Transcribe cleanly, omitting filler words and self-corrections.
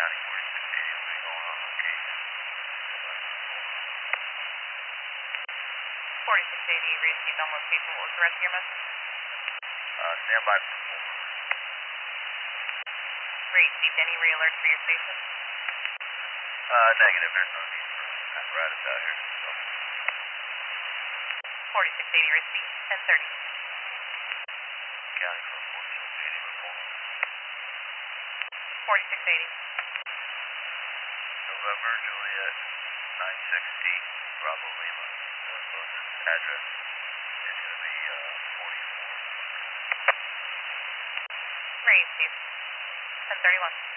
County 4680 will be going on location. 4680 received on location. What was the rest of your message? Stand by for 4. Received any re-alerts for your station? Negative. There's no need for apparatus out here. So. 4680 received. 1030. County for 4680 report. 4680. November, Juliet, 968, Bravo Lima. The closest address is going to be 44. Received. 1031.